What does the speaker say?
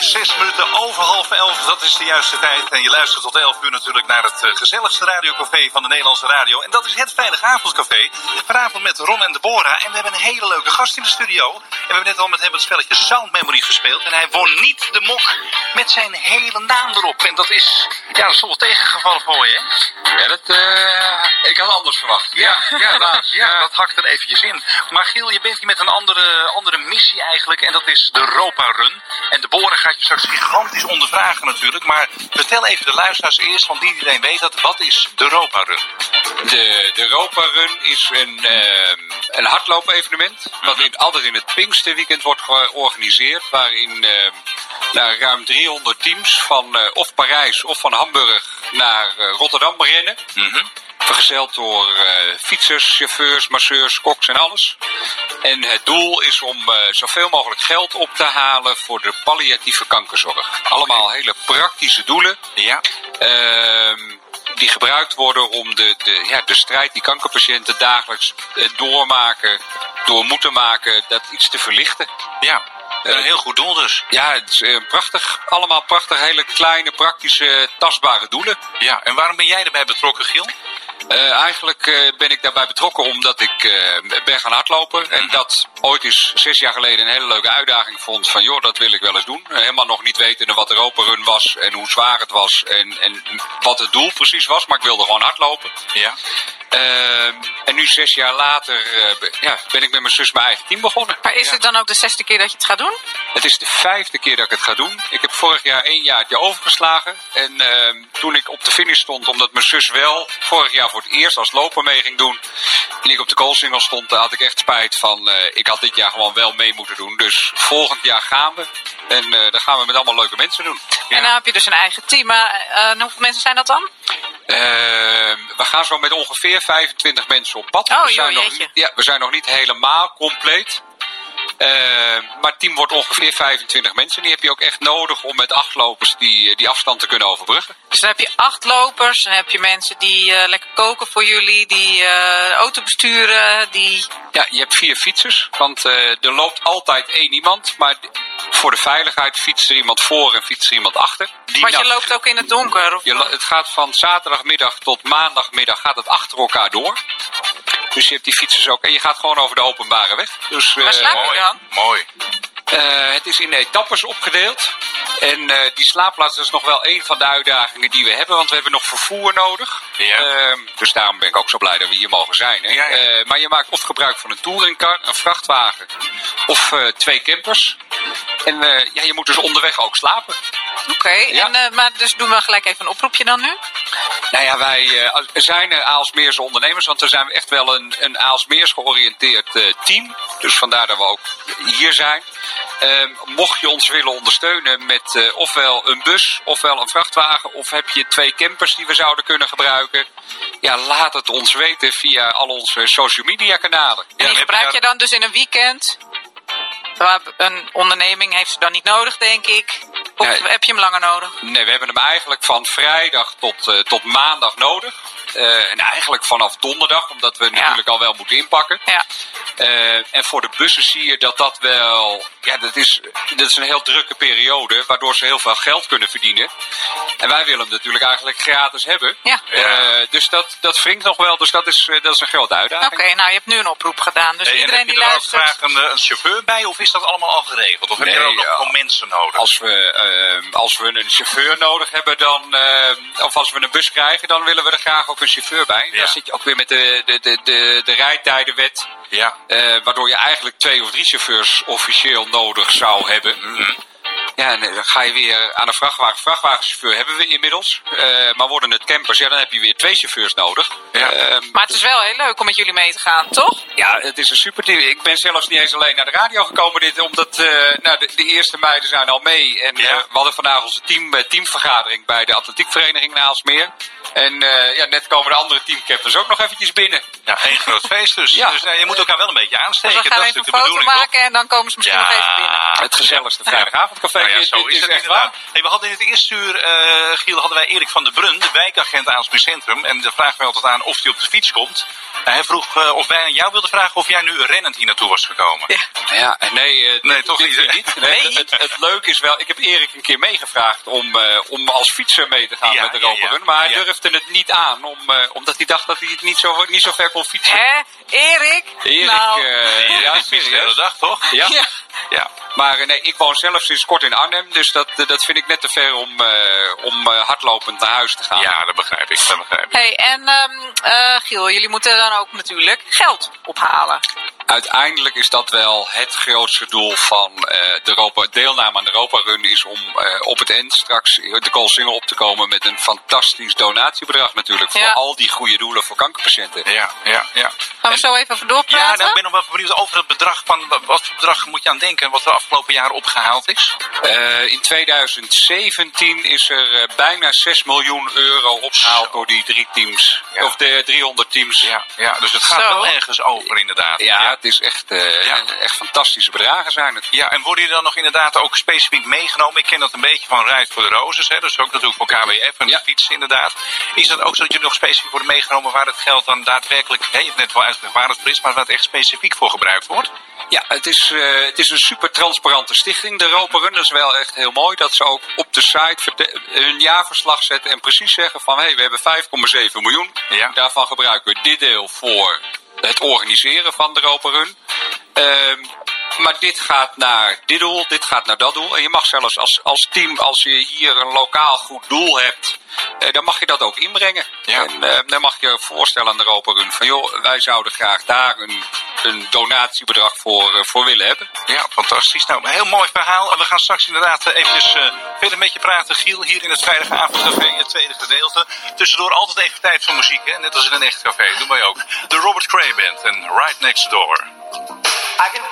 6 minuten over 10:30, dat is de juiste tijd. En je luistert tot 11 uur natuurlijk naar het gezelligste radiocafé van de Nederlandse radio. En dat is het Vrijdagavondcafé. Vanavond met Ron en Deborah. En we hebben een hele leuke gast in de studio. En we hebben net al met hem het spelletje Sound Memory gespeeld. En hij won niet de mok met zijn hele naam erop. En dat is toch wel tegengevallen voor je, hè? Ja, ik had anders verwacht. Ja, dat hakt er eventjes in. Maar Giel, je bent hier met een andere missie eigenlijk. En dat is de Europa Run. En Deborah gaat je straks gigantisch ondervragen natuurlijk. Maar vertel even de luisteraars eerst, want iedereen weet dat. Wat is de Europa Run? De Europa Run is een hardloop-evenement. Wat altijd in het Pinksterweekend wordt georganiseerd. Waarin ruim 300 teams van of Parijs of van Hamburg naar Rotterdam rennen. Mm-hmm. Vergezeld door fietsers, chauffeurs, masseurs, koks en alles. En het doel is om zoveel mogelijk geld op te halen voor de palliatieve kankerzorg. Allemaal hele praktische doelen. Ja. Die gebruikt worden om de strijd die kankerpatiënten dagelijks door moeten maken, dat iets te verlichten. Ja. Een heel goed doel dus. Ja, het is allemaal prachtig, hele kleine, praktische, tastbare doelen. Ja, en waarom ben jij erbij betrokken, Giel? Eigenlijk ben ik daarbij betrokken omdat ik ben gaan hardlopen. En dat ooit eens 6 jaar geleden een hele leuke uitdaging vond van joh, dat wil ik wel eens doen. Helemaal nog niet wetende wat de Europa Run was en hoe zwaar het was en wat het doel precies was. Maar ik wilde gewoon hardlopen. Ja. En nu 6 jaar later ben ik met mijn zus mijn eigen team begonnen. Maar is het dan ook de 6e keer dat je het gaat doen? Het is de 5e keer dat ik het ga doen. Ik heb vorig jaar 1 jaartje overgeslagen. En toen ik op de finish stond, omdat mijn zus wel vorig jaar voor het eerst als loper mee ging doen. En ik op de koolsingel stond, daar had ik echt spijt van. Ik had dit jaar gewoon wel mee moeten doen. Dus volgend jaar gaan we. En dat gaan we met allemaal leuke mensen doen. Ja. En dan heb je dus een eigen team. Hoeveel mensen zijn dat dan? We gaan zo met ongeveer 25 mensen op pad. Oh, we zijn nog niet helemaal compleet. Maar het team wordt ongeveer 25 mensen. Die heb je ook echt nodig om met 8 lopers die afstand te kunnen overbruggen. Dus dan heb je 8 lopers. Dan heb je mensen die lekker koken voor jullie. Die de auto besturen. Ja, je hebt 4 fietsers. Want er loopt altijd 1 iemand. Maar voor de veiligheid fietst er iemand voor en fietst er iemand achter. Want je loopt ook in het donker? Of het gaat van zaterdagmiddag tot maandagmiddag gaat het achter elkaar door. Dus je hebt die fietsers ook. En je gaat gewoon over de openbare weg. Dus, waar slaap je dan? Mooi. Het is in etappes opgedeeld. En die slaapplaats is nog wel een van de uitdagingen die we hebben. Want we hebben nog vervoer nodig. Ja. Dus daarom ben ik ook zo blij dat we hier mogen zijn. Hè? Ja. Maar je maakt of gebruik van een touringcar, een vrachtwagen of 2 campers. En je moet dus onderweg ook slapen. Oké, ja. Maar dus doen we gelijk even een oproepje dan nu? Nou ja, wij zijn Aalsmeerse ondernemers, want we zijn echt wel een Aalsmeers georiënteerd team. Dus vandaar dat we ook hier zijn. Mocht je ons willen ondersteunen met ofwel een bus, ofwel een vrachtwagen, of heb je 2 campers die we zouden kunnen gebruiken, ja, laat het ons weten via al onze social media kanalen. En die gebruik je dan dus in een weekend? Een onderneming heeft ze dan niet nodig, denk ik. Of heb je hem langer nodig? Nee, we hebben hem eigenlijk van vrijdag tot maandag nodig. En eigenlijk vanaf donderdag, omdat we natuurlijk al wel moeten inpakken. Ja. En voor de bussen zie je dat wel... Ja, dat is een heel drukke periode, waardoor ze heel veel geld kunnen verdienen. En wij willen hem natuurlijk eigenlijk gratis hebben. Ja. Dus dat wringt nog wel, dus dat is een grote uitdaging. Oké, nou je hebt nu een oproep gedaan, dus iedereen die luistert... Heb je er ook graag een chauffeur bij, of is dat allemaal al geregeld? Of heb je er ook nog gewoon mensen nodig? Als we een chauffeur nodig hebben, of als we een bus krijgen, dan willen we er graag ook een chauffeur bij. Ja. Dan zit je ook weer met de rijtijdenwet. Ja. Waardoor je eigenlijk 2 of 3 chauffeurs officieel nodig zou hebben. Mm-hmm. Ja, en dan ga je weer aan een vrachtwagen. Vrachtwagenchauffeur hebben we inmiddels. Maar worden het campers, dan heb je weer 2 chauffeurs nodig. Ja. Maar het is wel heel leuk om met jullie mee te gaan, toch? Ja, het is een super team. Ik ben zelfs niet eens alleen naar de radio gekomen. Omdat de eerste meiden zijn al mee. En we hadden vandaag onze teamvergadering bij de atletiekvereniging in Aalsmeer. En net komen de andere teamcaptains ook nog eventjes binnen. Ja, één groot feest dus. Ja. Dus je moet elkaar wel een beetje aansteken. Dus we gaan even een foto maken en dan komen ze misschien nog even binnen. Het gezelligste vrijdagavondcafé Nou ja, zo is het inderdaad. Hey, we hadden in het eerste uur, Giel, hadden wij Erik van der Brun, de wijkagent Aalsmeer Centrum. En daar vragen wij altijd aan of hij op de fiets komt. Hij vroeg of wij aan jou wilden vragen of jij nu rennend hier naartoe was gekomen. Ja, nee, toch niet. Nee, het leuke is wel, ik heb Erik een keer meegevraagd om als fietser mee te gaan met de Europa Run. Maar hij durfde het niet aan, omdat hij dacht dat hij het niet zo ver kon fietsen. Hè? Erik? Nou. Ja, serieus. Dag, toch? Ja. Maar nee, ik woon zelf sinds kort in Arnhem, dus dat vind ik net te ver om hardlopend naar huis te gaan. Ja, dat begrijp ik. Hey, en Giel, jullie moeten dan ook natuurlijk geld ophalen. Uiteindelijk is dat wel het grootste doel van de deelname aan de Europa Run, is om op het eind straks de Koolsingel op te komen met een fantastisch donatiebedrag natuurlijk voor al die goede doelen voor kankerpatiënten. Ja. Gaan we zo even over doorpraten? Ja, nou, ik ben nog wel benieuwd over het bedrag. Wat voor bedrag moet je aan denken wat de afgelopen jaren opgehaald is? In 2017 is er bijna 6 miljoen euro opgehaald door die 3 teams. Ja. Of de 300 teams. Ja, dus het gaat wel ergens over inderdaad. Ja, het is echt fantastische bedragen zijn het. Ja, en worden jullie dan nog inderdaad ook specifiek meegenomen? Ik ken dat een beetje van Ride for the Roses, hè? Dus ook natuurlijk voor KWF en de fietsen inderdaad. Is dat ook zo dat jullie nog specifiek worden meegenomen waar het geld dan daadwerkelijk, je hebt net wel uitgelegd waar het voor is, maar waar het echt specifiek voor gebruikt wordt? Ja, het is een super transparante stichting, de Europa Run. Dat is wel echt heel mooi dat ze ook op de site hun jaarverslag zetten en precies zeggen van we hebben 5,7 miljoen. Ja. Daarvan gebruiken we dit deel voor het organiseren van de Europa Run. Maar dit gaat naar dit doel, dit gaat naar dat doel. En je mag zelfs als team, als je hier een lokaal goed doel hebt, dan mag je dat ook inbrengen. Ja. En dan mag je voorstellen aan de Europa Run van joh, wij zouden graag daar een donatiebedrag voor willen hebben. Ja, fantastisch. Nou, een heel mooi verhaal. En we gaan straks inderdaad eventjes verder met je praten, Giel, hier in het Veilige Avondcafé, het tweede gedeelte. Tussendoor altijd even tijd voor muziek, hè? Net als in een echt café. Doen wij ook. De Robert Cray Band en Right Next Door. I can